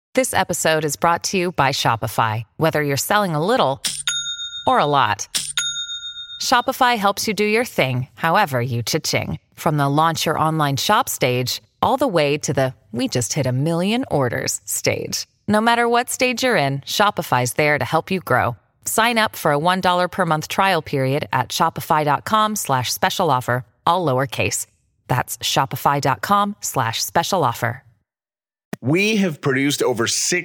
This episode is brought to you by Shopify. Whether you're selling a little or a lot, Shopify helps you do your thing, however you cha-ching. From the launch your online shop stage, all the way to the we just hit 1 million orders stage. No matter what stage you're in, Shopify's there to help you grow. Sign up for a $1 per month trial period at shopify.com/special offer, all lowercase. That's shopify.com/special offer. We have produced over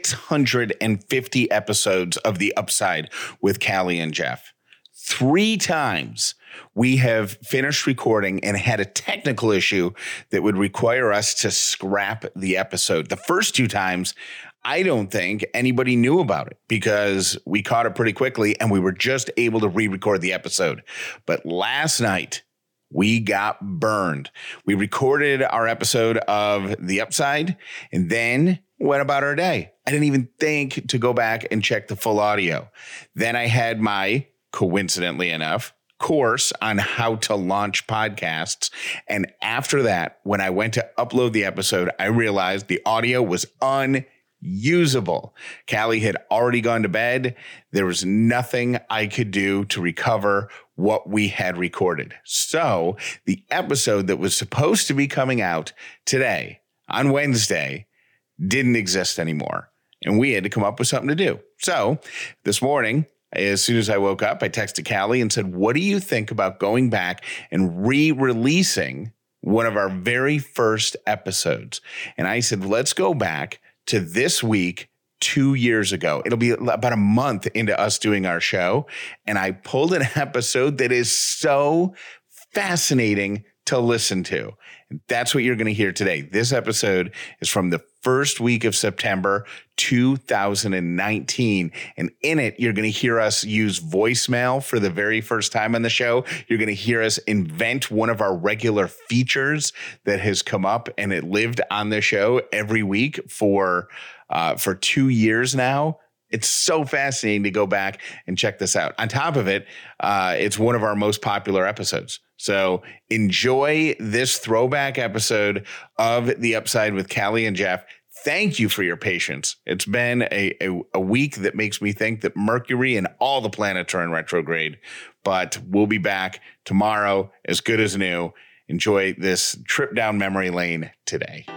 650 episodes of The Upside with Callie and Jeff. 3 times we have finished recording and had a technical issue that would require us to scrap the episode. The first 2 times, I don't think anybody knew about it because we caught it pretty quickly and we were just able to re-record the episode. But last night, we got burned. We recorded our episode of The Upside and then went about our day. I didn't even think to go back and check the full audio. Then I had my, coincidentally enough, course on how to launch podcasts. And after that, when I went to upload the episode, I realized the audio was unusable. Callie had already gone to bed. There was nothing I could do to recover what we had recorded. So the episode that was supposed to be coming out today on Wednesday didn't exist anymore. And we had to come up with something to do. So this morning, as soon as I woke up, I texted Callie and said, what do you think about going back and re-releasing one of our very first episodes? And I said, let's go back to this week 2 years ago. It'll be about a month into us doing our show. And I pulled an episode that is so fascinating to listen to. And that's what you're going to hear today. This episode is from the first week of September 2019. And in it, you're going to hear us use voicemail for the very first time on the show. You're going to hear us invent one of our regular features that has come up and it lived on the show every week for 2 years now. It's so fascinating to go back and check this out. On top of it, it's one of our most popular episodes. So enjoy this throwback episode of The Upside with Callie and Jeff. Thank you for your patience. It's been a week that makes me think that Mercury and all the planets are in retrograde, but we'll be back tomorrow as good as new. Enjoy this trip down memory lane today.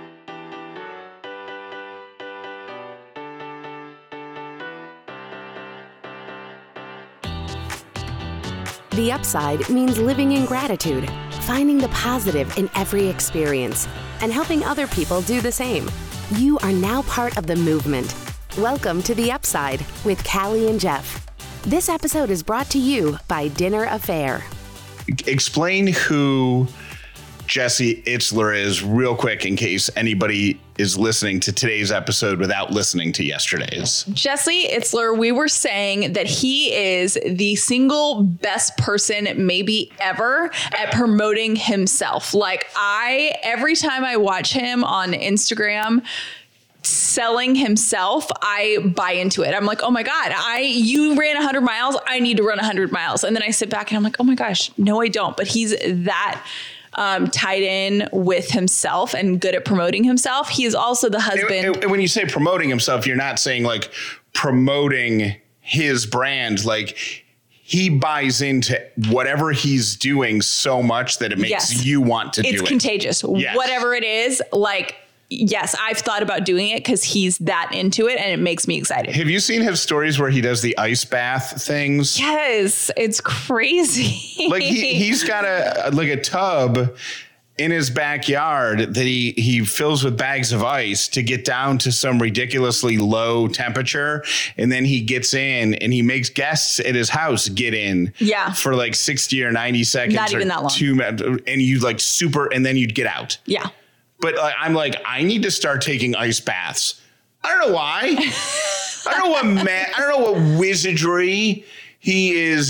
The Upside means living in gratitude, finding the positive in every experience, and helping other people do the same. You are now part of the movement. Welcome to The Upside with Callie and Jeff. This episode is brought to you by Dinner Affair. Explain who Jesse Itzler is real quick in case anybody is listening to today's episode without listening to yesterday's. Jesse Itzler, we were saying that he is the single best person maybe ever at promoting himself. Like every time I watch him on Instagram selling himself, I buy into it. I'm like, oh my God, you ran 100 miles. I need to run 100 miles. And then I sit back and I'm like, oh my gosh, no, I don't. But he's that tied in with himself and good at promoting himself. He is also the husband. And when you say promoting himself, you're not saying like promoting his brand. Like he buys into whatever he's doing so much that it makes you want to do it. It's contagious. Yes. Whatever it is, like, yes, I've thought about doing it because he's that into it and it makes me excited. Have you seen his stories where he does the ice bath things? Yes, it's crazy. Like he's got a tub in his backyard that he fills with bags of ice to get down to some ridiculously low temperature. And then he gets in and he makes guests at his house get in for like 60 or 90 seconds. Not even that long. 2 minutes. And you like and then you'd get out. Yeah. But I'm like, I need to start taking ice baths. I don't know why. I don't know what wizardry he is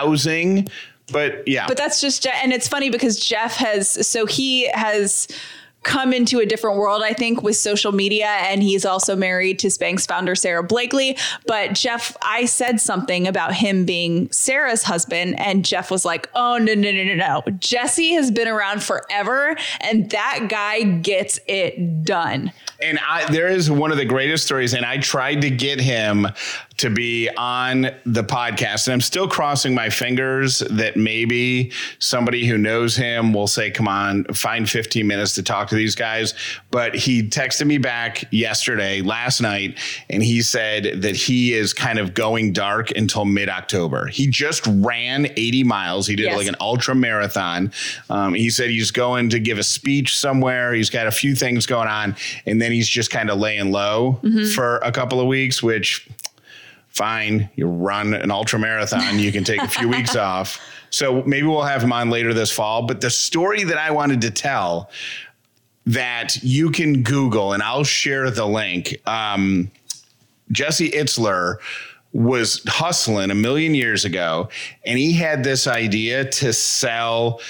espousing. But yeah. But that's just, and it's funny because Jeff he has come into a different world, I think, with social media. And he's also married to Spanx founder Sarah Blakely. But Jeff, I said something about him being Sarah's husband, and Jeff was like, oh, no. Jesse has been around forever, and that guy gets it done. And there is one of the greatest stories, and I tried to get him to be on the podcast, and I'm still crossing my fingers that maybe somebody who knows him will say, come on, find 15 minutes to talk to these guys. But he texted me back last night, and he said that he is kind of going dark until mid-October. He just ran 80 miles. He did like an ultra marathon. He said he's going to give a speech somewhere. He's got a few things going on, and then he's just kind of laying low for a couple of weeks, which fine. You run an ultra marathon, you can take a few weeks off. So maybe we'll have him on later this fall. But the story that I wanted to tell that you can Google, and I'll share the link. Jesse Itzler was hustling a million years ago, and he had this idea to sell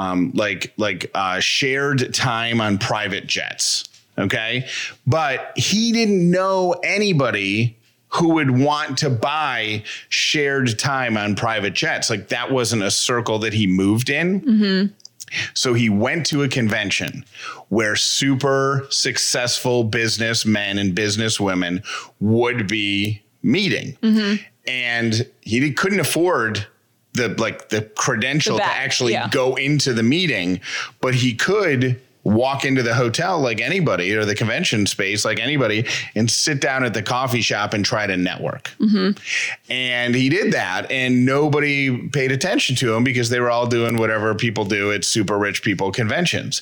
shared time on private jets. Okay. But he didn't know anybody who would want to buy shared time on private jets. Like, that wasn't a circle that he moved in. Mm-hmm. So he went to a convention where super successful businessmen and businesswomen would be meeting. Mm-hmm. And he couldn't afford the credential to actually go into the meeting, but he could walk into the hotel like anybody, or the convention space like anybody, and sit down at the coffee shop and try to network. Mm-hmm. And he did that, and nobody paid attention to him because they were all doing whatever people do at super rich people conventions.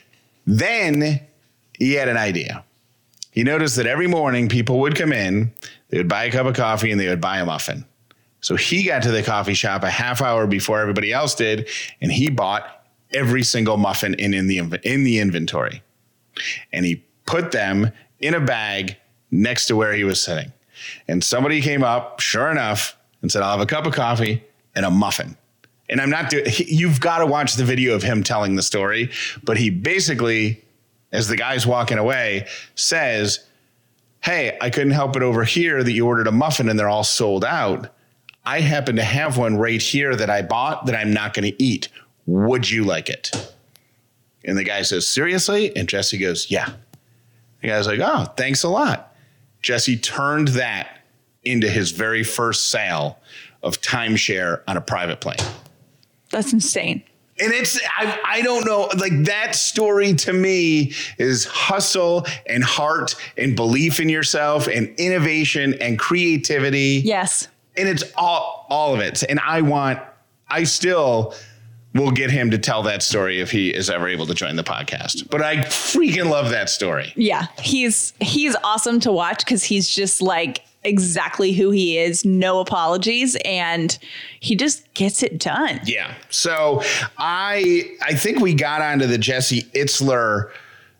Then he had an idea. He noticed that every morning people would come in, they would buy a cup of coffee, and they would buy a muffin. So he got to the coffee shop a half hour before everybody else did, and he bought every single muffin in the inventory. And he put them in a bag next to where he was sitting. And somebody came up, sure enough, and said, I'll have a cup of coffee and a muffin. And you've got to watch the video of him telling the story. But he basically, as the guy's walking away, says, hey, I couldn't help it over here that you ordered a muffin and they're all sold out. I happen to have one right here that I bought that I'm not going to eat. Would you like it? And the guy says, seriously? And Jesse goes, yeah. The guy's like, oh, thanks a lot. Jesse turned that into his very first sale of timeshare on a private plane. That's insane. And I don't know, like, that story to me is hustle and heart and belief in yourself and innovation and creativity. Yes. And it's all of it. And I still will get him to tell that story if he is ever able to join the podcast. But I freaking love that story. Yeah, he's awesome to watch because he's just like exactly who he is. No apologies. And he just gets it done. Yeah. So I think we got onto the Jesse Itzler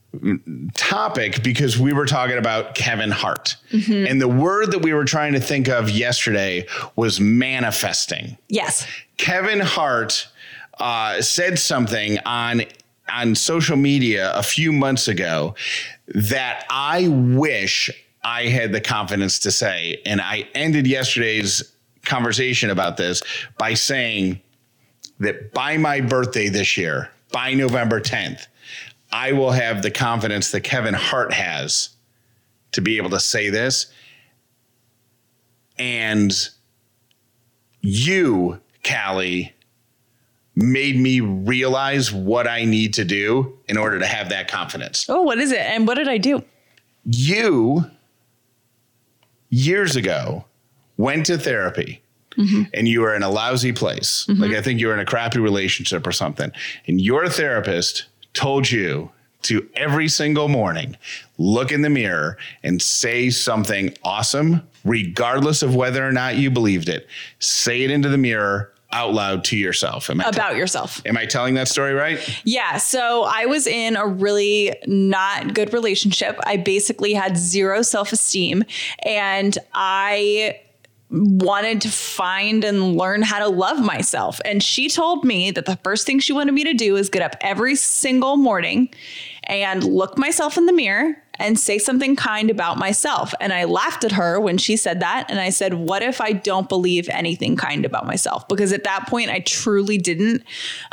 topic because we were talking about Kevin Hart. Mm-hmm. And the word that we were trying to think of yesterday was manifesting. Yes. Kevin Hart said something on social media a few months ago that I wish I had the confidence to say. And I ended yesterday's conversation about this by saying that by my birthday this year, by November 10th, I will have the confidence that Kevin Hart has to be able to say this. And you, Callie, made me realize what I need to do in order to have that confidence. Oh, what is it? And what did I do? You, years ago, went to therapy. Mm-hmm. And you were in a lousy place. Mm-hmm. Like, I think you were in a crappy relationship or something. And your therapist told you to every single morning look in the mirror and say something awesome, regardless of whether or not you believed it. Say it into the mirror out loud to yourself. About yourself. Am I telling that story right? Yeah. So I was in a really not good relationship. I basically had zero self-esteem, and I wanted to find and learn how to love myself. And she told me that the first thing she wanted me to do is get up every single morning and look myself in the mirror and say something kind about myself. And I laughed at her when she said that. And I said, what if I don't believe anything kind about myself? Because at that point, I truly didn't.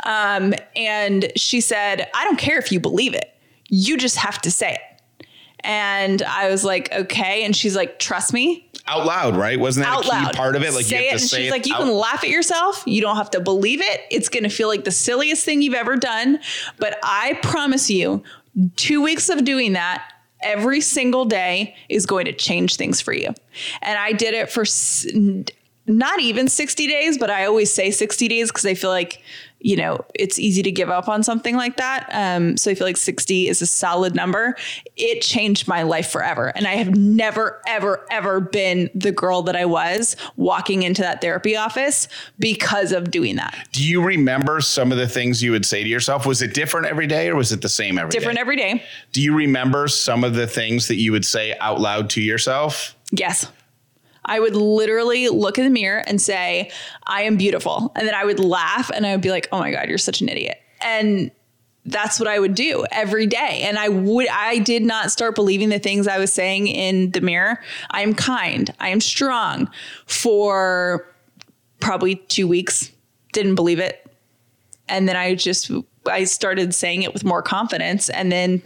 And she said, I don't care if you believe it. You just have to say it. And I was like, okay. And she's like, trust me. Out loud, right? Wasn't that a key part of it? Like say you have it. to And say she's it like, you out. can laugh at yourself. You don't have to believe it. It's going to feel like the silliest thing you've ever done. But I promise you, 2 weeks of doing that every single day is going to change things for you. And I did it for not even 60 days, but I always say 60 days because I feel like, you know, it's easy to give up on something like that. So I feel like 60 is a solid number. It changed my life forever. And I have never, ever, ever been the girl that I was walking into that therapy office because of doing that. Do you remember some of the things you would say to yourself? Was it different every day or was it the same every day? Different every day. Do you remember some of the things that you would say out loud to yourself? Yes. I would literally look in the mirror and say, I am beautiful. And then I would laugh and I would be like, oh my God, you're such an idiot. And that's what I would do every day. And I did not start believing the things I was saying in the mirror. I am kind. I am strong for probably 2 weeks. Didn't believe it. And then I started saying it with more confidence. And then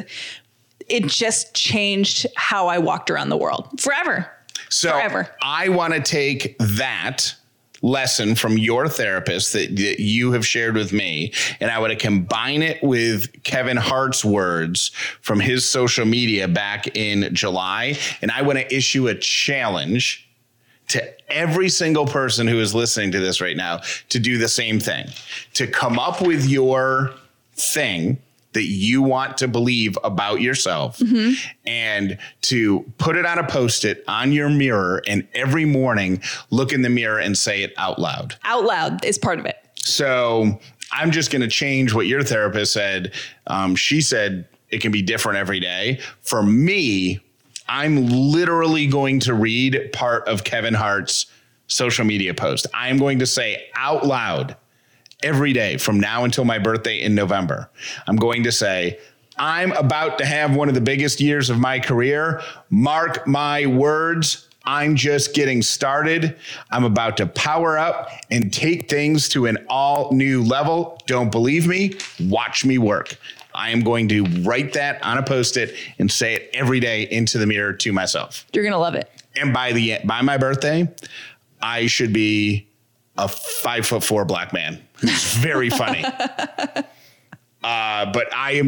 it just changed how I walked around the world forever. So forever. I want to take that lesson from your therapist that you have shared with me, and I want to combine it with Kevin Hart's words from his social media back in July. And I want to issue a challenge to every single person who is listening to this right now to do the same thing, to come up with your thing that you want to believe about yourself and to put it on a Post-it on your mirror and every morning look in the mirror and say it out loud. Out loud is part of it. So I'm just going to change what your therapist said. She said it can be different every day. For me, I'm literally going to read part of Kevin Hart's social media post. I am going to say out loud every day from now until my birthday in November. I'm going to say, I'm about to have one of the biggest years of my career. Mark my words. I'm just getting started. I'm about to power up and take things to an all new level. Don't believe me? Watch me work. I am going to write that on a Post-it and say it every day into the mirror to myself. You're going to love it. And by my birthday, I should be a 5'4" black man who's very funny. But I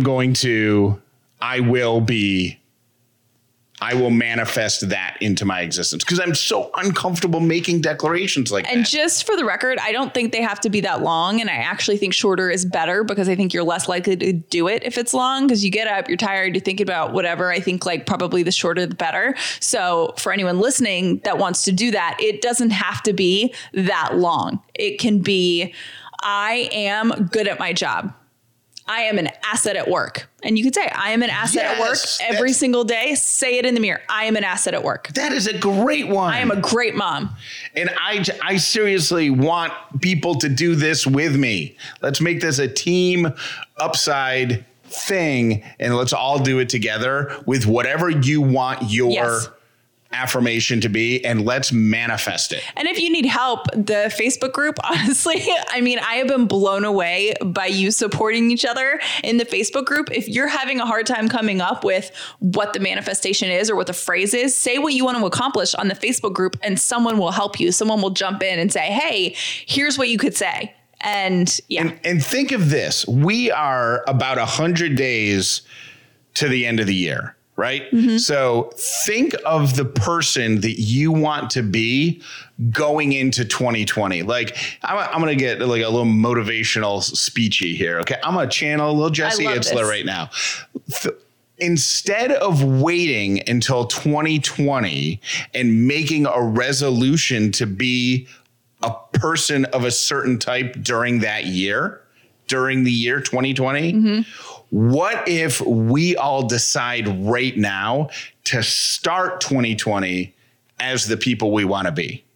will manifest that into my existence because I'm so uncomfortable making declarations like that. And just for the record, I don't think they have to be that long. And I actually think shorter is better because I think you're less likely to do it if it's long because you get up, you're tired, you think about whatever. I think like probably the shorter, the better. So for anyone listening that wants to do that, it doesn't have to be that long. It can be, I am good at my job. I am an asset at work. And you could say, I am an asset at work every single day. Say it in the mirror. I am an asset at work. That is a great one. I am a great mom. And I seriously want people to do this with me. Let's make this a team upside thing. And let's all do it together with whatever you want your affirmation to be, and let's manifest it. And if you need help, the Facebook group, honestly, I mean, I have been blown away by you supporting each other in the Facebook group. If you're having a hard time coming up with what the manifestation is or what the phrase is, say what you want to accomplish on the Facebook group and someone will help you. Someone will jump in and say, hey, here's what you could say. And And think of this. We are about 100 days to the end of the year. Right. Mm-hmm. So think of the person that you want to be going into 2020. Like I'm going to get like a little motivational speechy here. OK, I'm going to channel a little Jesse Itzler right now. Instead of waiting until 2020 and making a resolution to be a person of a certain type during that year, during the year 2020, what if we all decide right now to start 2020 as the people we want to be?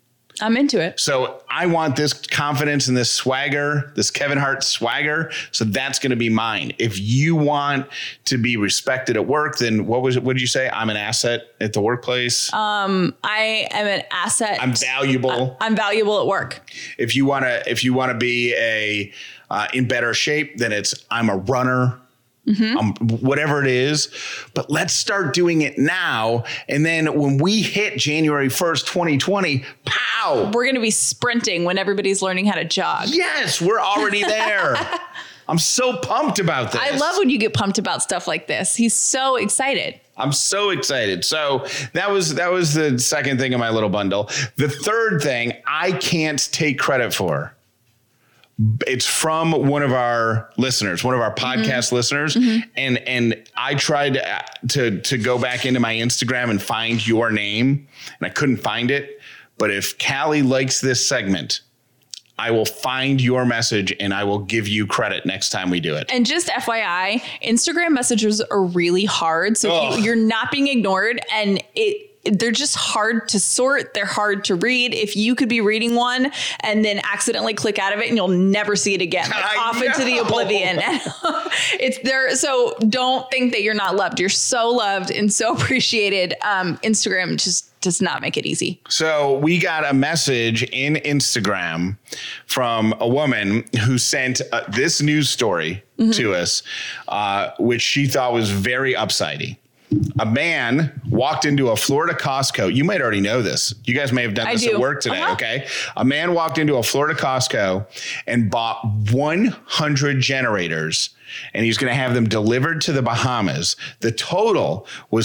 I'm into it. So I want this confidence and this swagger, this Kevin Hart swagger. So that's going to be mine. If you want to be respected at work, then what did you say? I'm an asset at the workplace. I am an asset. I'm valuable. I'm valuable at work. If you want to be in better shape, then I'm a runner. Whatever it is, but let's start doing it now. And then when we hit January 1st, 2020, pow, we're going to be sprinting when everybody's learning how to jog. Yes, we're already there. I'm so pumped about this. I love when you get pumped about stuff like this. He's so excited. I'm so excited. So that was the second thing in my little bundle. The third thing I can't take credit for. It's from one of our listeners, one of our podcast listeners. And I tried to go back into my Instagram and find your name, and I couldn't find it. But if Callie likes this segment, I will find your message and I will give you credit next time we do it. And just FYI, Instagram messages are really hard. So if you're not being ignored, and they're just hard to sort. They're hard to read. If you could be reading one and then accidentally click out of it and you'll never see it again, off into the oblivion. It's there. So don't think that you're not loved. You're so loved and so appreciated. Instagram just does not make it easy. So we got a message in Instagram from a woman who sent this news story to us, which she thought was very upsidey. A man walked into a Florida Costco. You might already know this. You guys may have done this at work today, okay? A man walked into a Florida Costco and bought 100 generators, and he's going to have them delivered to the Bahamas. The total was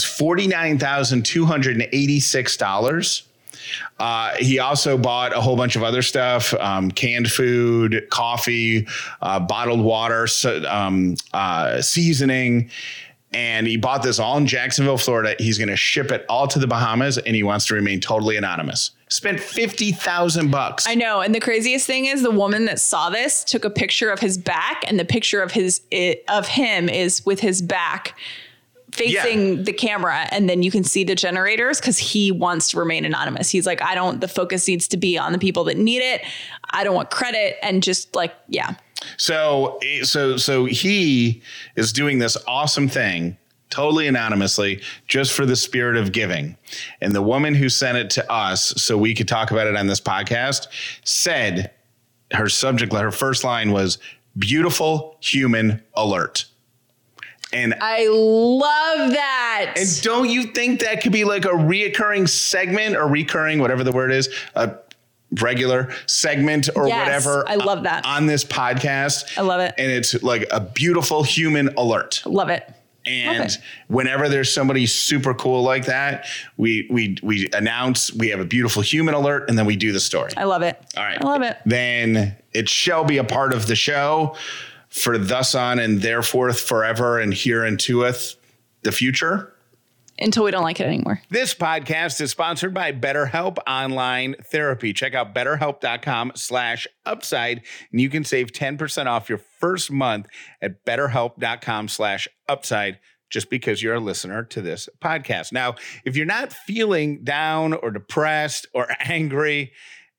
$49,286. He also bought a whole bunch of other stuff, canned food, coffee, bottled water, seasoning. And he bought this all in Jacksonville, Florida. He's going to ship it all to the Bahamas, and he wants to remain totally anonymous. Spent $50,000. I know. And the craziest thing is the woman that saw this took a picture of his back, and the picture of him is with his back facing the camera. And then you can see the generators because he wants to remain anonymous. He's like, the focus needs to be on the people that need it. I don't want credit. And just So he is doing this awesome thing totally anonymously just for the spirit of giving. And the woman who sent it to us so we could talk about it on this podcast said her first line was beautiful human alert. And I love that. And don't you think that could be like a reoccurring segment or recurring, whatever the word is, a regular segment or whatever. I love that. On this podcast. I love it. And it's like a beautiful human alert. Love it. And whenever there's somebody super cool like that, we announce we have a beautiful human alert, and then we do the story. I love it. All right. I love it. Then it shall be a part of the show for thus on and thereforth forever and hereintoeth the future. Until we don't like it anymore. This podcast is sponsored by BetterHelp Online Therapy. Check out BetterHelp.com/upside, and you can save 10% off your first month at BetterHelp.com/upside just because you're a listener to this podcast. Now, if you're not feeling down or depressed or angry,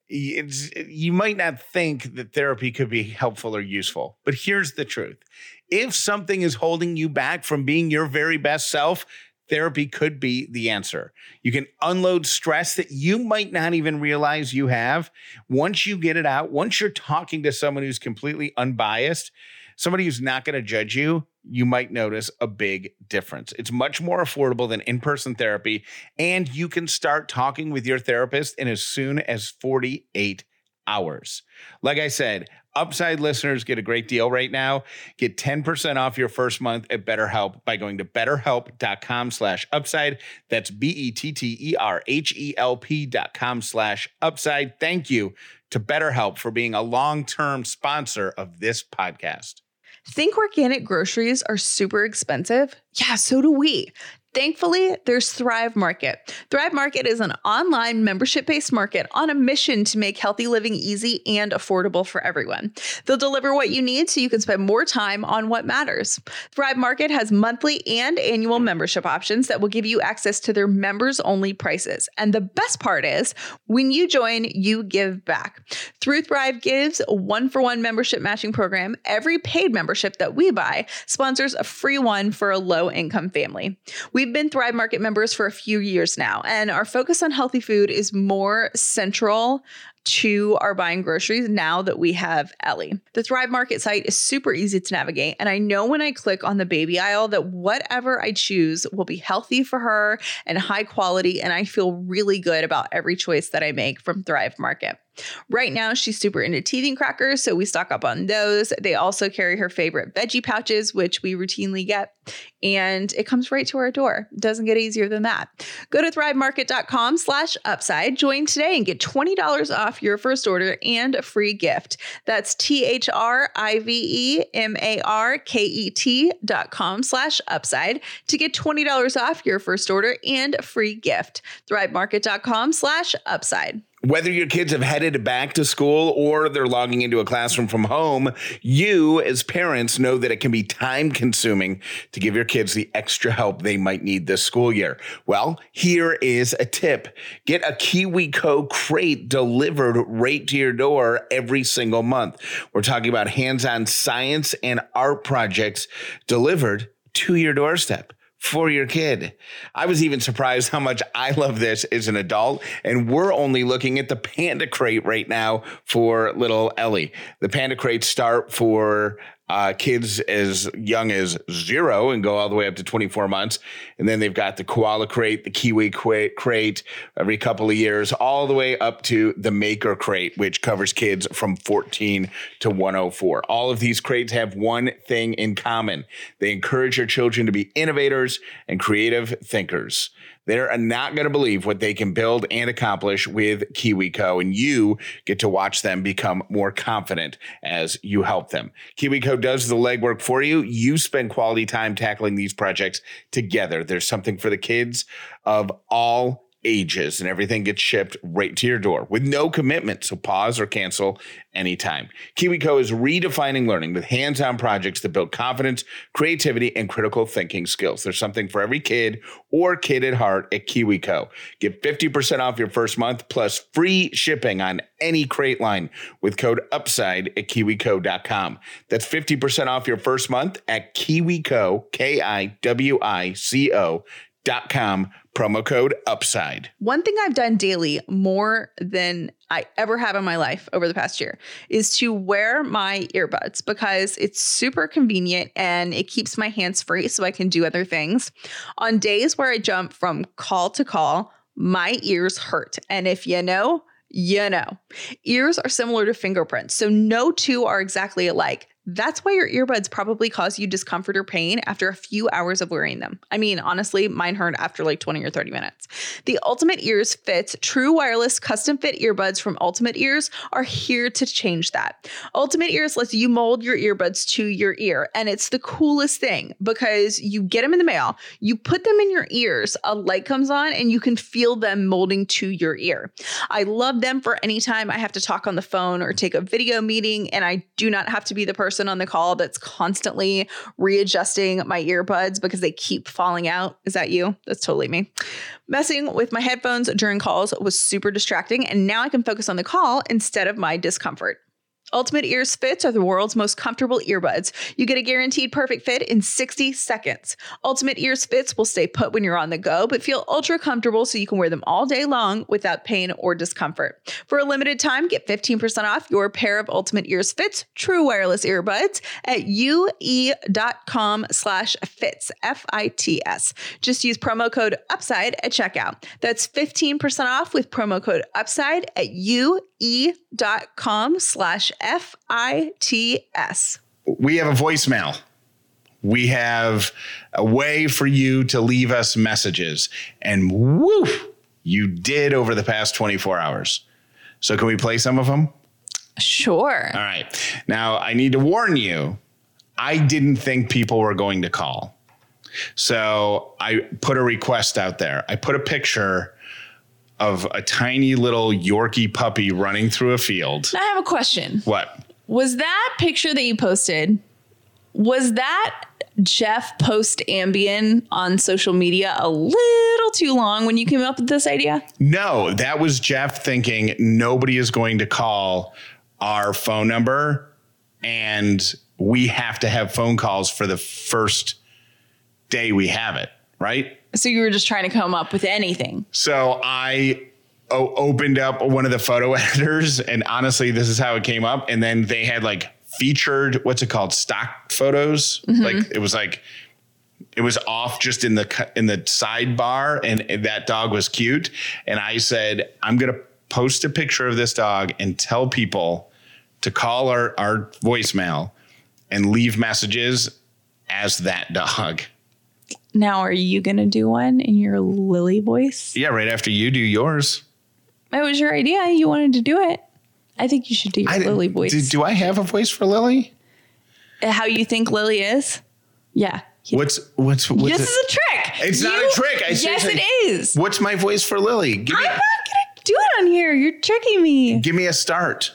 you might not think that therapy could be helpful or useful. But here's the truth. If something is holding you back from being your very best self, therapy could be the answer. You can unload stress that you might not even realize you have. Once you get it out, once you're talking to someone who's completely unbiased, somebody who's not going to judge you, you might notice a big difference. It's much more affordable than in-person therapy, and you can start talking with your therapist in as soon as 48 hours. Like I said, Upside listeners get a great deal right now. Get 10% off your first month at BetterHelp by going to BetterHelp.com/upside. That's BetterHelp.com/upside. Thank you to BetterHelp for being a long-term sponsor of this podcast. Think organic groceries are super expensive? Yeah, so do we. Thankfully, there's Thrive Market. Thrive Market is an online membership-based market on a mission to make healthy living easy and affordable for everyone. They'll deliver what you need so you can spend more time on what matters. Thrive Market has monthly and annual membership options that will give you access to their members-only prices. And the best part is, when you join, you give back. Through Thrive Gives, a 1-for-1 membership matching program, every paid membership that we buy sponsors a free one for a low-income family. We've been Thrive Market members for a few years now, and our focus on healthy food is more central to our buying groceries now that we have Ellie. The Thrive Market site is super easy to navigate, and I know when I click on the baby aisle that whatever I choose will be healthy for her and high quality, and I feel really good about every choice that I make from Thrive Market. Right now, she's super into teething crackers, so we stock up on those. They also carry her favorite veggie pouches, which we routinely get, and it comes right to our door. Doesn't get easier than that. Go to thrivemarket.com/upside, join today and get $20 off your first order and a free gift. That's thrivemarket.com/upside to get $20 off your first order and a free gift. thrivemarket.com/upside. Whether your kids have headed back to school or they're logging into a classroom from home, you as parents know that it can be time consuming to give your kids the extra help they might need this school year. Well, here is a tip. Get a KiwiCo crate delivered right to your door every single month. We're talking about hands-on science and art projects delivered to your doorstep for your kid. I was even surprised how much I love this as an adult, and we're only looking at the Panda Crate right now for little Ellie. The Panda Crates start for kids as young as 0 and go all the way up to 24 months. And then they've got the Koala Crate, the Kiwi Crate every couple of years, all the way up to the Maker Crate, which covers kids from 14 to 104. All of these crates have one thing in common. They encourage your children to be innovators and creative thinkers. They're not going to believe what they can build and accomplish with KiwiCo, and you get to watch them become more confident as you help them. KiwiCo does the legwork for you. You spend quality time tackling these projects together. There's something for the kids of all ages, and everything gets shipped right to your door with no commitment, so pause or cancel anytime. KiwiCo is redefining learning with hands-on projects that build confidence, creativity, and critical thinking skills. There's something for every kid or kid at heart at KiwiCo. Get 50% off your first month plus free shipping on any crate line with code UPSIDE at KiwiCo.com. That's 50% off your first month at KiwiCo, KiwiCo.com, promo code UPSIDE. One thing I've done daily more than I ever have in my life over the past year is to wear my earbuds because it's super convenient and it keeps my hands free so I can do other things. On days where I jump from call to call, my ears hurt. And if you know, you know. Ears are similar to fingerprints, so no two are exactly alike. That's why your earbuds probably cause you discomfort or pain after a few hours of wearing them. I mean, honestly, mine hurt after like 20 or 30 minutes. The Ultimate Ears Fits true wireless custom fit earbuds from Ultimate Ears are here to change that. Ultimate Ears lets you mold your earbuds to your ear, and it's the coolest thing because you get them in the mail, you put them in your ears, a light comes on, and you can feel them molding to your ear. I love them for any time I have to talk on the phone or take a video meeting, and I do not have to be the person on the call that's constantly readjusting my earbuds because they keep falling out. Is that you? That's totally me. Messing with my headphones during calls was super distracting, and now I can focus on the call instead of my discomfort. Ultimate Ears Fits are the world's most comfortable earbuds. You get a guaranteed perfect fit in 60 seconds. Ultimate Ears Fits will stay put when you're on the go, but feel ultra comfortable so you can wear them all day long without pain or discomfort. For a limited time, get 15% off your pair of Ultimate Ears Fits true wireless earbuds at ue.com/fits, FITS. Just use promo code UPSIDE at checkout. That's 15% off with promo code UPSIDE at ue.com/FITS. We have a voicemail. We have a way for you to leave us messages. And woo, you did over the past 24 hours. So can we play some of them? Sure. All right. Now, I need to warn you, I didn't think people were going to call. So I put a request out there. I put a picture of a tiny little Yorkie puppy running through a field. I have a question. What? Was that picture that you posted, was that Jeff post Ambien on social media a little too long when you came up with this idea? No, that was Jeff thinking nobody is going to call our phone number and we have to have phone calls for the first day we have it, right? So you were just trying to come up with anything. So I opened up one of the photo editors, and honestly, this is how it came up. And then they had like featured, what's it called? Stock photos. Like it was off just in the sidebar, and that dog was cute. And I said, I'm going to post a picture of this dog and tell people to call our voicemail and leave messages as that dog. Now, are you going to do one in your Lily voice? Yeah, right after you do yours. It was your idea. You wanted to do it. I think you should do your Lily voice. Do I have a voice for Lily? How you think Lily is? Yeah. What's this is a trick. It's not a trick. Yes, it is. What's my voice for Lily? I'm not going to do it on here. You're tricking me. Give me a start.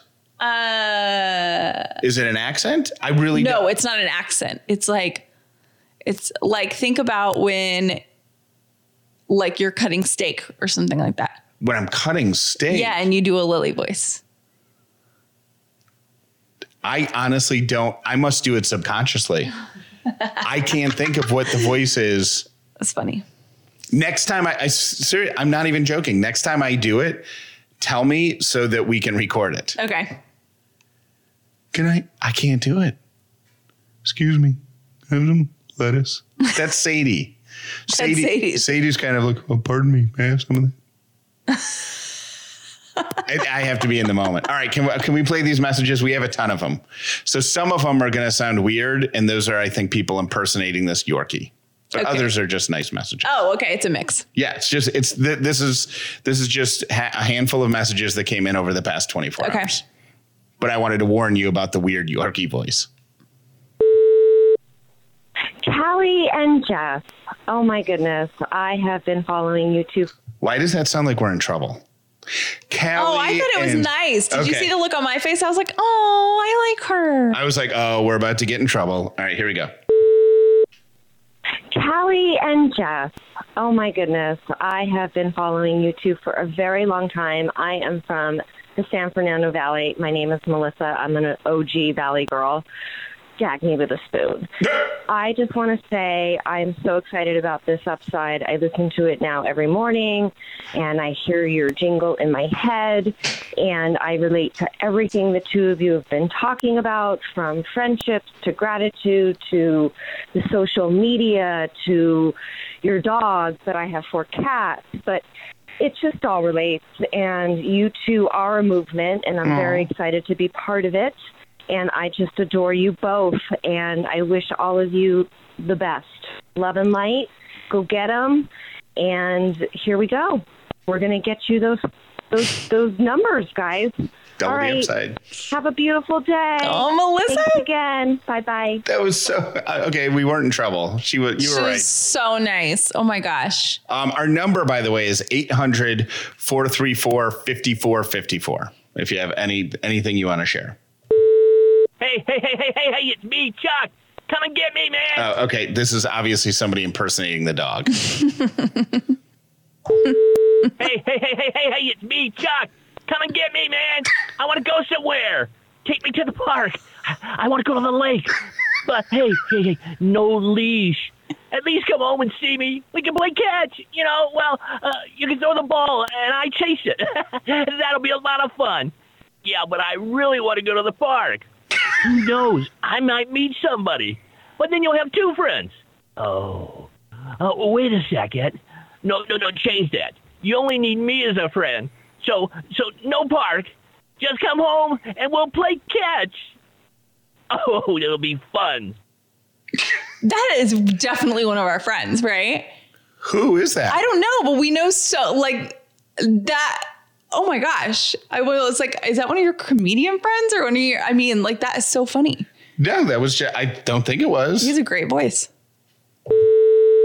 Is it an accent? I really don't. No, it's not an accent. It's like think about when like you're cutting steak or something like that. When I'm cutting steak? Yeah, and you do a Lily voice. I honestly don't. I must do it subconsciously. I can't think of what the voice is. That's funny. Next time, I'm not even joking. Next time I do it, tell me so that we can record it. Okay. I can't do it. Excuse me. Have some lettuce. That's Sadie. Sadie's kind of like, oh, pardon me. May I have some of that? I have to be in the moment. All right. Can we play these messages? We have a ton of them. So some of them are going to sound weird. And those are, I think, people impersonating this Yorkie. But others are just nice messages. Oh, okay. It's a mix. Yeah. This is just a handful of messages that came in over the past 24 hours. But I wanted to warn you about the weird Yorkie voice. Callie and Jeff. Oh my goodness. I have been following you two. Why does that sound like we're in trouble? Callie, I thought it was nice. Did you see the look on my face? I was like, oh, I like her. I was like, oh, we're about to get in trouble. All right, here we go. Callie and Jeff. Oh my goodness. I have been following you two for a very long time. I am from the San Fernando Valley. My name is Melissa. I'm an OG Valley girl. Gag me with a spoon. I just want to say I'm so excited about this Upside. I listen to it now every morning, and I hear your jingle in my head, and I relate to everything the two of you have been talking about, from friendships to gratitude to the social media to your dogs, but I have 4 cats. But it just all relates, and you two are a movement, and I'm very excited to be part of it. And I just adore you both, and I wish all of you the best. Love and light. Go get them. And here we go. We're going to get you those numbers, guys. Double the Upside. Have a beautiful day. Oh, Melissa. Thanks again. Bye-bye. That was so okay. We weren't in trouble. You were right. She was so nice. Oh my gosh. Our number, by the way, is 800-434-5454. If you have anything you want to share. Hey, it's me, Chuck. Come and get me, man. Okay, this is obviously somebody impersonating the dog. Hey, it's me, Chuck. Come and get me, man. I want to go somewhere. Take me to the park. I want to go to the lake. But hey, no leash. At least come home and see me. We can play catch. You can throw the ball and I chase it. That'll be a lot of fun. Yeah, but I really want to go to the park. Who knows? I might meet somebody. But then you'll have 2 friends. Oh, wait a second. No, change that. You only need me as a friend. So no park. Just come home and we'll play catch. Oh, it'll be fun. That is definitely one of our friends, right? Who is that? I don't know, but we know so like that. Oh my gosh. It's like, is that one of your comedian friends or one of your, that is so funny. No, that was I don't think it was. He has a great voice.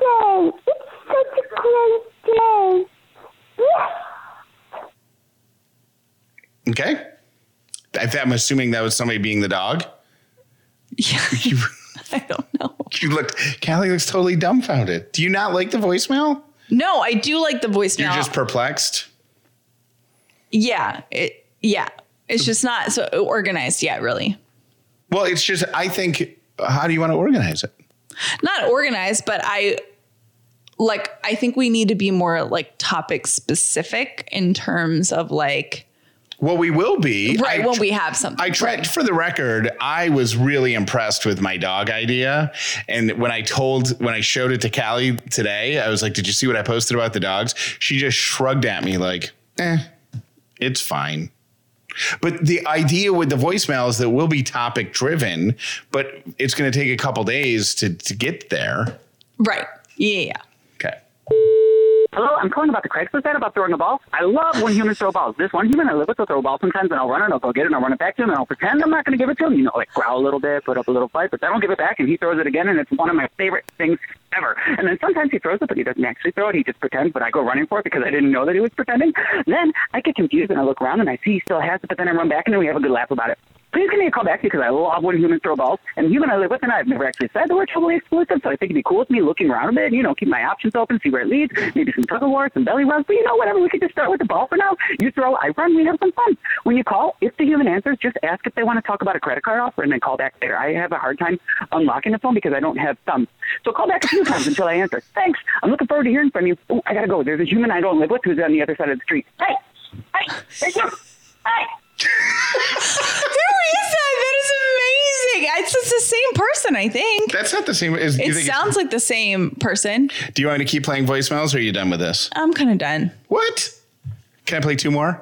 day. It's such a great day. Okay. I'm assuming that was somebody being the dog. Yeah. I don't know. Callie looks totally dumbfounded. Do you not like the voicemail? No, I do like the voicemail. You're just perplexed? Yeah. It's just not so organized yet, really. Well, it's just, I think, how do you want to organize it? Not organized, but I think we need to be more like topic specific in terms of like. Well, we will be. Right, when we have something. I tried, for the record, I was really impressed with my dog idea. And when I showed it to Callie today, I was like, did you see what I posted about the dogs? She just shrugged at me like, it's fine. But the idea with the voicemail is that we'll be topic driven, but it's going to take a couple days to get there. Right. Yeah. Okay. Hello, I'm calling about the Craigslist ad about throwing a ball. I love when humans throw balls. This one human I live with will throw a ball sometimes, and I'll run it, and I'll go get it, and I'll run it back to him, and I'll pretend I'm not going to give it to him. You know, like growl a little bit, put up a little fight, but then I'll give it back, and he throws it again, and it's one of my favorite things ever. And then sometimes he throws it, but he doesn't actually throw it. He just pretends, but I go running for it because I didn't know that he was pretending. Then I get confused, and I look around, and I see he still has it, but then I run back, and then we have a good laugh about it. Please give me a call back because I love when humans throw balls. And the human I live with and I've never actually said the word totally exclusive, so I think it'd be cool with me looking around a bit, you know, keep my options open, see where it leads, maybe some tug of war, some belly rubs, but you know, whatever, we could just start with the ball for now. You throw, I run, we have some fun. When you call, if the human answers, just ask if they want to talk about a credit card offer and then call back later. I have a hard time unlocking the phone because I don't have thumbs. So call back a few times until I answer. Thanks. I'm looking forward to hearing from you. Oh, I gotta go. There's a human I don't live with who's on the other side of the street. Hey, there's you. Hey. Who is that? That is amazing. It's the same person, I think. That's not the same. It sounds like the same person. Do you want me to keep playing voicemails or are you done with this? I'm kind of done. What? Can I play two more?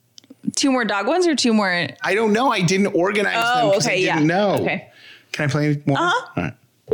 2 more dog ones or 2 more? I don't know. I didn't organize them because I didn't know. Okay. Can I play more? Uh-huh. All right.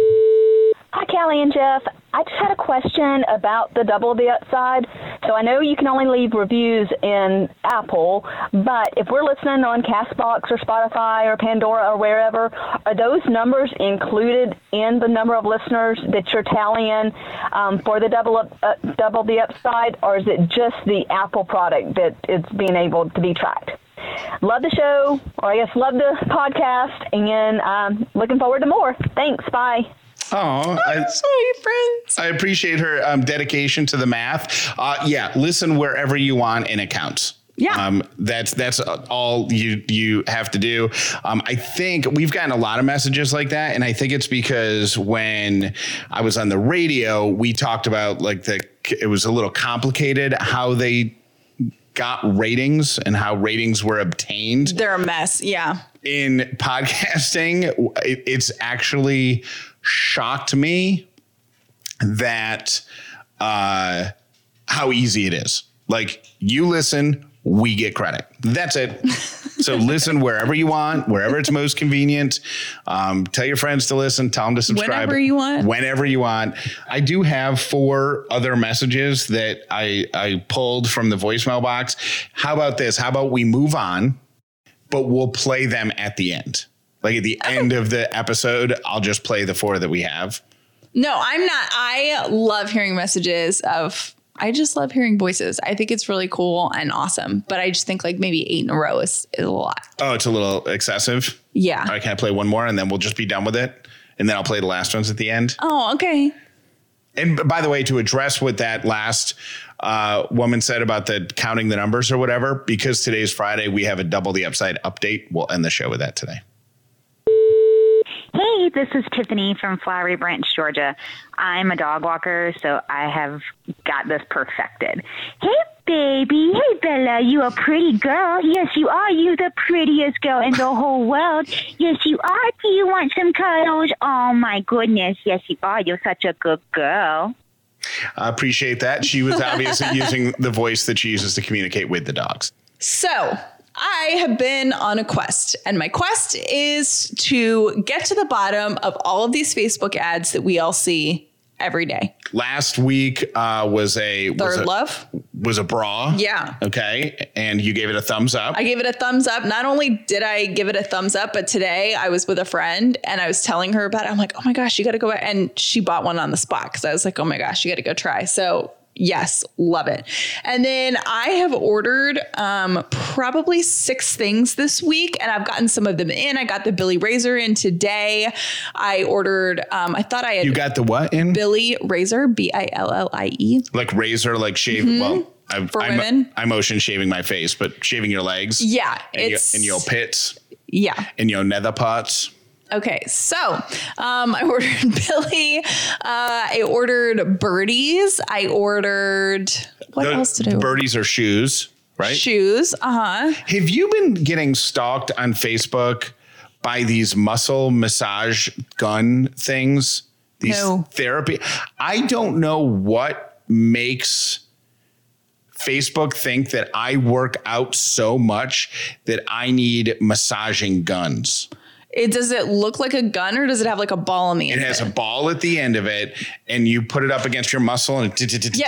Hi, Callie and Jeff. I just had a question about the Double the Upside. So I know you can only leave reviews in Apple, but if we're listening on CastBox or Spotify or Pandora or wherever, are those numbers included in the number of listeners that you're tallying for the Double the Upside, or is it just the Apple product that is being able to be tracked? Love the show, or I guess love the podcast, and looking forward to more. Thanks. Bye. Oh, sweet friends. I appreciate her dedication to the math. Yeah, listen wherever you want and it counts. Yeah. That's all you have to do. I think we've gotten a lot of messages like that. And I think it's because when I was on the radio, we talked about it was a little complicated how they got ratings and how ratings were obtained. They're a mess. Yeah. In podcasting, it's actually shocked me that how easy it is. Like, you listen, we get credit. That's it. So listen wherever you want, wherever it's most convenient. Tell your friends to listen. Tell them to subscribe. Whenever you want. Whenever you want. I do have 4 other messages that I pulled from the voicemail box. How about this? How about we move on, but we'll play them at the end. Like at the end of the episode, I'll just play the 4 that we have. No, I'm not. I love hearing messages I just love hearing voices. I think it's really cool and awesome. But I just think like maybe 8 in a row is a lot. Oh, it's a little excessive? Yeah. All right, can I play one more and then we'll just be done with it? And then I'll play the last ones at the end. Oh, okay. And by the way, to address what that last woman said about the counting the numbers or whatever, because today's Friday, we have a Double the Upside update. We'll end the show with that today. Hey, this is Tiffany from Flowery Branch, Georgia. I'm a dog walker, so I have got this perfected. Hey, baby. Hey, Bella. You a pretty girl. Yes, you are. You the prettiest girl in the whole world. Yes, you are. Do you want some cuddles? Oh, my goodness. Yes, you are. You're such a good girl. I appreciate that. She was obviously using the voice that she uses to communicate with the dogs. So I have been on a quest, and my quest is to get to the bottom of all of these Facebook ads that we all see every day. Last week was Third Love. was a bra. Yeah. Okay. And you gave it a thumbs up. I gave it a thumbs up. Not only did I give it a thumbs up, but today I was with a friend and I was telling her about it. I'm like, oh my gosh, you got to go. And she bought one on the spot because I was like, oh my gosh, you got to go try. So yes, love it. And then I have ordered probably 6 things this week, and I've gotten some of them in. I got the Billy Razor in today. I ordered, I thought I had. You got the what in? Billy Razor, Billie. Like razor, like shave. Well, For women. I motion shaving my face, but shaving your legs. Yeah. And your pits. Yeah. And your nether pots. Okay, so I ordered Billy. I ordered birdies. I ordered, what else did I order? Birdies are shoes, right? Shoes, Have you been getting stalked on Facebook by these muscle massage gun things? These therapy? I don't know what makes Facebook think that I work out so much that I need massaging guns. Does it look like a gun or does it have like a ball on the end? It has a ball at the end of it, and you put it up against your muscle and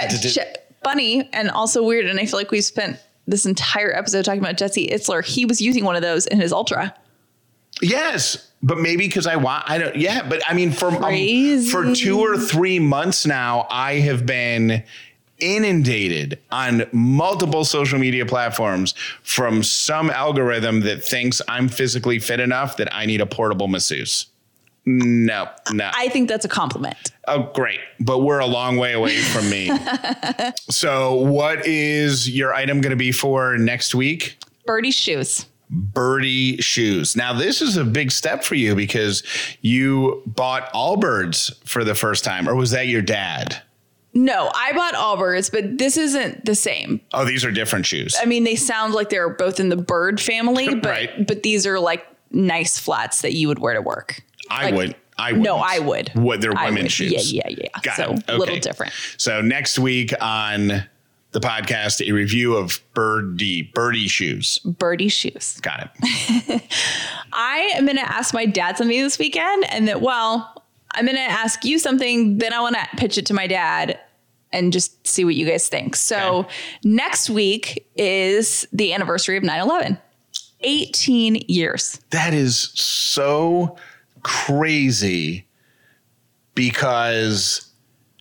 funny and also weird. And I feel like we spent this entire episode talking about Jesse Itzler. He was using one of those in his Ultra. Yes, but maybe because but I mean, for 2 or 3 months now, I have been inundated on multiple social media platforms from some algorithm that thinks I'm physically fit enough that I need a portable masseuse. No. I think that's a compliment. Oh, great. But we're a long way away from me. So what is your item going to be for next week? Birdie shoes. Birdie shoes. Now, this is a big step for you because you bought Allbirds for the first time, or was that your dad? No, I bought Allbirds, but this isn't the same. Oh, these are different shoes. I mean, they sound like they're both in the bird family, but right. But these are like nice flats that you would wear to work. I would. No, I would. What, they're women's shoes. Yeah. Got so it. Okay. A little different. So next week on the podcast, a review of birdie shoes. Birdie shoes. Got it. I am going to ask my dad something this weekend, and I'm going to ask you something. Then I want to pitch it to my dad and just see what you guys think. So Next week is the anniversary of 9/11. 18 years. That is so crazy because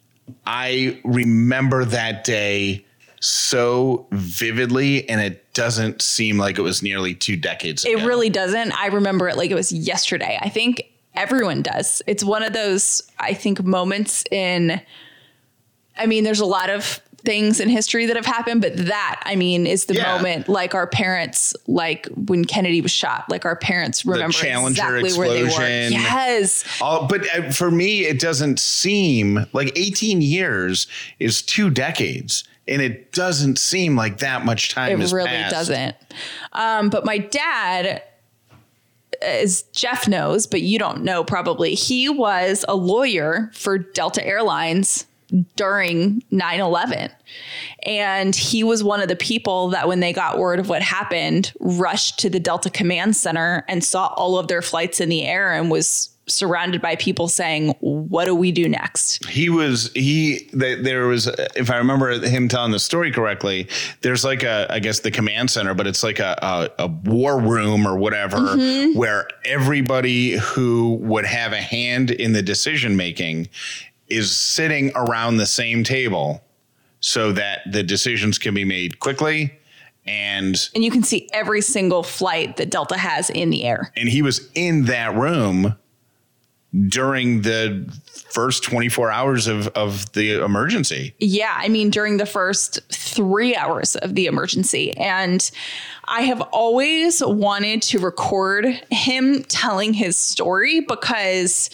I remember that day so vividly, and it doesn't seem like it was nearly 2 decades ago. It really doesn't. I remember it like it was yesterday. I think everyone does. It's one of those, I think, moments there's a lot of things in history that have happened, but that, is the moment, like our parents, like when Kennedy was shot, like our parents remember the Challenger exactly explosion. Where they were. Yes. But for me, it doesn't seem like 18 years is 2 decades. And it doesn't seem like that much time has passed. It really doesn't. But my dad, as Jeff knows, but you don't know probably, he was a lawyer for Delta Airlines during 9/11. And he was one of the people that when they got word of what happened, rushed to the Delta Command Center and saw all of their flights in the air and was surrounded by people saying, what do we do next? There was, if I remember him telling the story correctly, there's like I guess the command center, but it's like a war room or whatever, where everybody who would have a hand in the decision making is sitting around the same table so that the decisions can be made quickly. And you can see every single flight that Delta has in the air. And he was in that room during the first 24 hours of the emergency. Yeah. During the first 3 hours of the emergency. And I have always wanted to record him telling his story because,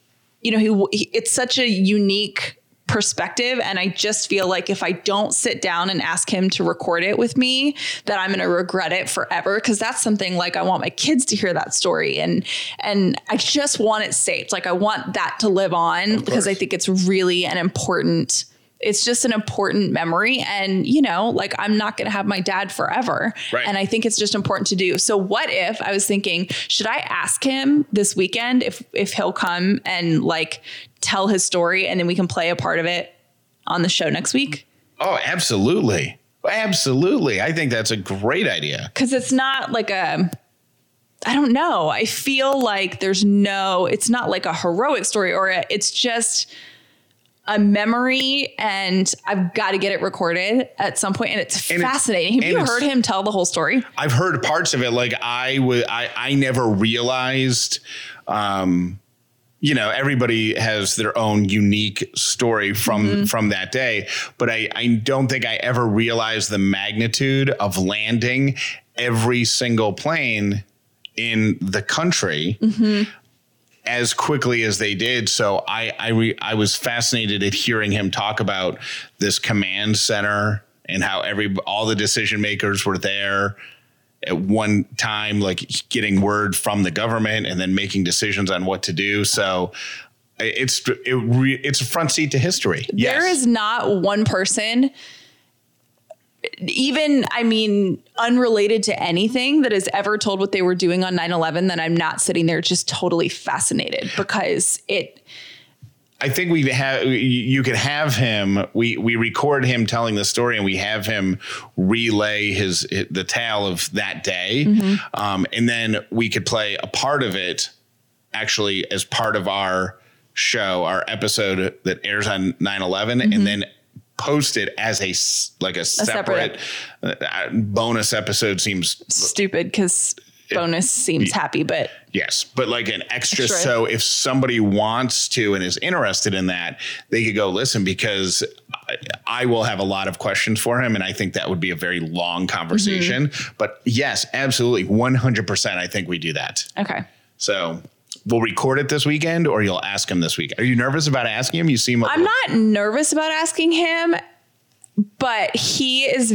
it's such a unique perspective. And I just feel like if I don't sit down and ask him to record it with me, that I'm going to regret it forever. Cause that's something like I want my kids to hear that story. And I just want it saved. Like I want that to live on because I think it's really it's just an important memory. And, I'm not going to have my dad forever. Right. And I think it's just important to do. So what if I was thinking, should I ask him this weekend if he'll come and tell his story and then we can play a part of it on the show next week? Oh, absolutely. Absolutely. I think that's a great idea. Because it's not like I don't know. I feel like it's not like a heroic story it's just a memory, and I've got to get it recorded at some point. And it's fascinating. Have you heard him tell the whole story? I've heard parts of it. Like I never realized, everybody has their own unique story from that day, but I don't think I ever realized the magnitude of landing every single plane in the country as quickly as they did. So I was fascinated at hearing him talk about this command center and how all the decision makers were there at one time, like getting word from the government and then making decisions on what to do. So it's a front seat to history. Yes. There is not one person, even, unrelated to anything, that has ever told what they were doing on 9/11 that I'm not sitting there just totally fascinated, because I think you could have him. We record him telling the story, and we have him relay the tale of that day. And then we could play a part of it actually as part of our show, our episode that airs on 9/11, and then post it as a separate bonus episode. Seems stupid because bonus seems happy, but yes, but like an extra. So if somebody wants to and is interested in that, they could go listen, because I will have a lot of questions for him, and I think that would be a very long conversation. But yes, absolutely, 100%. I think we do that. Okay. So we'll record it this weekend, or you'll ask him this week. Are you nervous about asking him? You seem I'm not nervous about asking him, but he is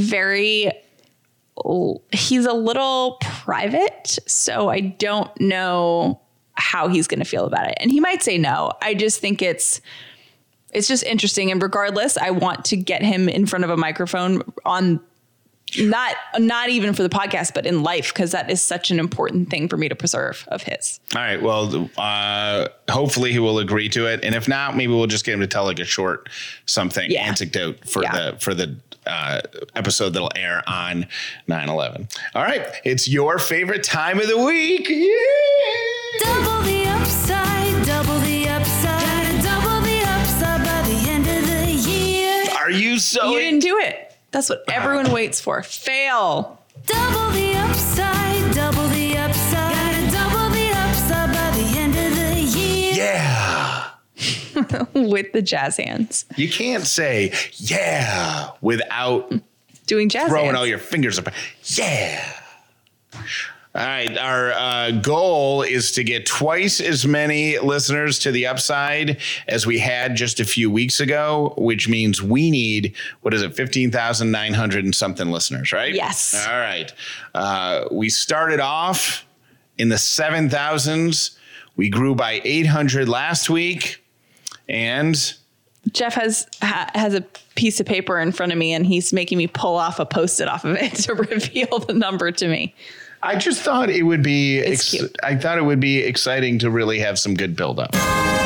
he's a little private, so I don't know how he's going to feel about it. And he might say no. I just think it's just interesting. And regardless, I want to get him in front of a microphone on not even for the podcast, but in life, because that is such an important thing for me to preserve of his. All right. Well, hopefully he will agree to it. And if not, maybe we'll just get him to tell like a short anecdote for the episode that'll air on 9/11. All right. It's your favorite time of the week. Yeah. Double the upside, double the upside, gotta double the upside by the end of the year. Are you so? You didn't do it. That's what everyone waits for. Fail. Double the upside, double the upside. Gotta double the upside by the end of the year. Yeah. With the jazz hands. You can't say yeah without doing jazz throwing hands. all your fingers up. Yeah. All right. Our goal is to get twice as many listeners to the upside as we had just a few weeks ago, which means we need, 15,900 and something listeners, right? Yes. All right. We started off in the 7,000s. We grew by 800 last week. And Jeff has a piece of paper in front of me, and he's making me pull off a Post-it off of it to reveal the number to me. I just thought it would be cute. I thought it would be exciting to really have some good build up.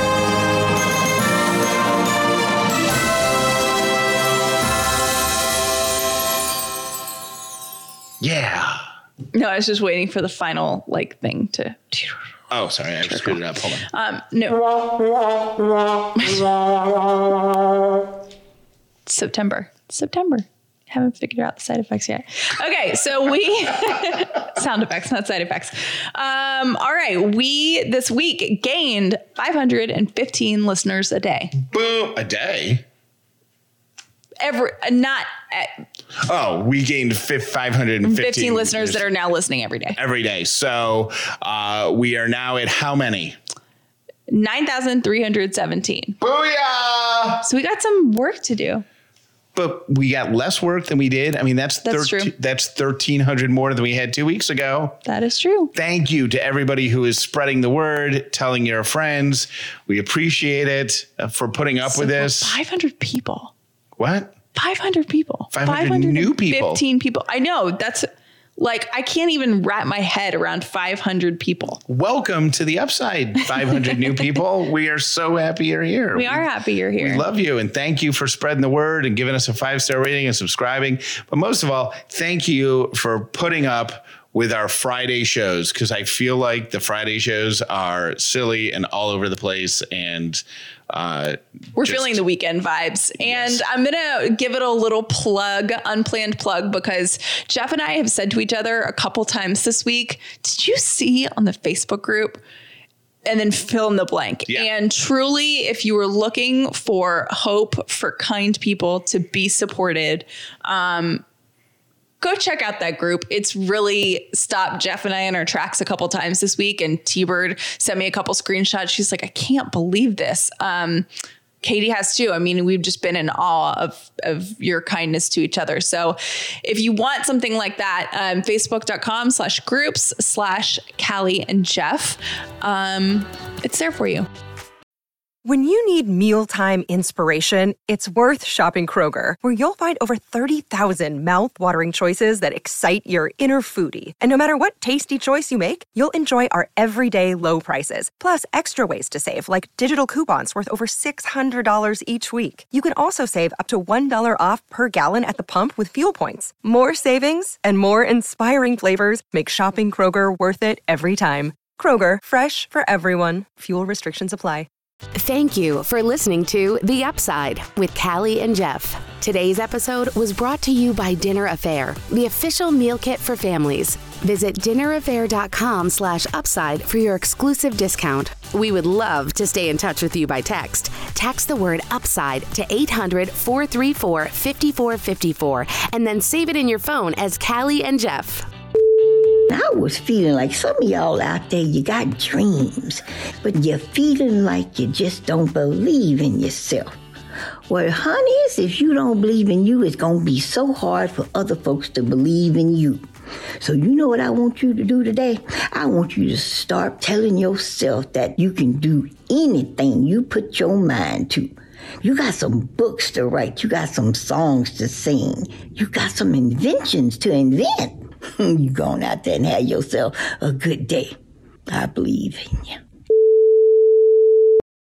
Yeah. No, I was just waiting for the final thing to. Oh, sorry. I just screwed it up. Hold on. No. September. Haven't figured out the side effects yet. Okay, so we sound effects, not side effects. All right, we this week gained 515 listeners a day. Boom, a day. We gained 515 listeners that are now listening every day. Every day. So we are now at how many? 9,317. Booyah! So we got some work to do. But we got less work than we did. I mean, that's true. That's 1,300 more than we had 2 weeks ago. That is true. Thank you to everybody who is spreading the word, telling your friends. We appreciate it for putting up with this. 500 people. What? 500 people. 500 new people. 15 people. I know. That's Like, I can't even wrap my head around 500 people. Welcome to the Upside, 500 new people. We are so happy you're here. We are happy you're here. We love you, and thank you for spreading the word and giving us a 5-star rating and subscribing. But most of all, thank you for putting up with our Friday shows, because I feel like the Friday shows are silly and all over the place, and we're feeling the weekend vibes. And I'm going to give it a little unplanned plug, because Jeff and I have said to each other a couple times this week, did you see on the Facebook group? And then fill in the blank. Yeah. And truly, if you were looking for hope, for kind people to be supported, go check out that group. It's really stopped Jeff and I in our tracks a couple times this week. And T-Bird sent me a couple screenshots. She's like, I can't believe this. Katie has too. I mean, we've just been in awe of your kindness to each other. So if you want something like that, facebook.com/groups/Callie and Jeff. It's there for you. When you need mealtime inspiration, it's worth shopping Kroger, where you'll find over 30,000 mouth-watering choices that excite your inner foodie. And no matter what tasty choice you make, you'll enjoy our everyday low prices, plus extra ways to save, like digital coupons worth over $600 each week. You can also save up to $1 off per gallon at the pump with fuel points. More savings and more inspiring flavors make shopping Kroger worth it every time. Kroger, fresh for everyone. Fuel restrictions apply. Thank you for listening to The Upside with Callie and Jeff. Today's episode was brought to you by Dinner Affair, the official meal kit for families. Visit dinneraffair.com/upside for your exclusive discount. We would love to stay in touch with you by text. Text the word UPSIDE to 800-434-5454 and then save it in your phone as Callie and Jeff. I was feeling like some of y'all out there, you got dreams, but you're feeling like you just don't believe in yourself. Well, honeys, if you don't believe in you, it's going to be so hard for other folks to believe in you. So you know what I want you to do today? I want you to start telling yourself that you can do anything you put your mind to. You got some books to write. You got some songs to sing. You got some inventions to invent. You going out there and have yourself a good day. I believe in you.